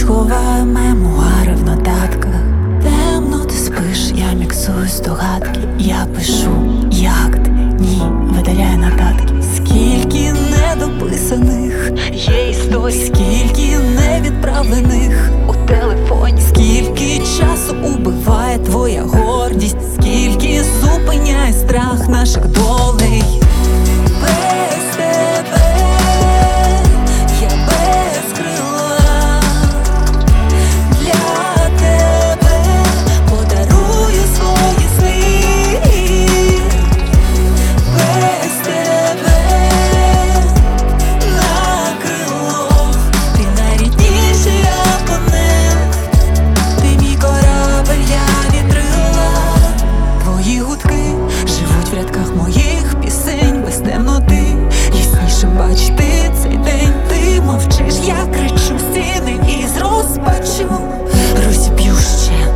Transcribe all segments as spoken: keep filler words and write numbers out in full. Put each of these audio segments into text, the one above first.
сховаю мемуари в нотатках. Темно ти спиш, я міксую здогадки. Я пишу, як ти, ні, видаляй нотатки. Скільки недописаних є історій, скільки невідправлених у телефоні, скільки часу убиває твоя гордість, скільки зупиняє страх наших долей. Без тебе я без крила, для тебе подарую свої сни. Без тебе на крило, ти найрідніший абонент, ти мій корабель, я вітрила. Твої гудки живуть в рядках моїх пісень. Без темноти ясніше бачити цей день. Ти мовчиш, я кричу стіни із розпачу розіб'ю ще.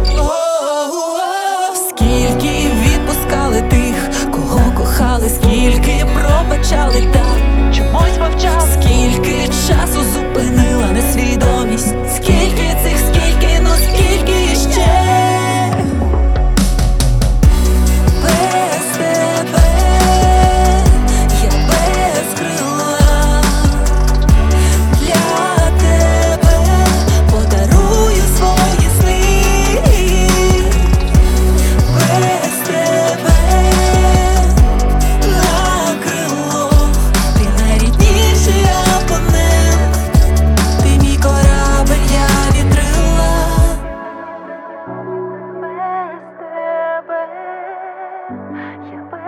Скільки відпускали тих, кого кохали, скільки пробачали так, чомусь мовчали. Скільки часу зупинила несвідомість, скільки цих, скільки, ну скільки ще. Без тебе я без крила, для тебе подарую свої сни. Без тебе на крило, ти найрідніший абонент, ти мій корабель, я вітрила. Без тебе я без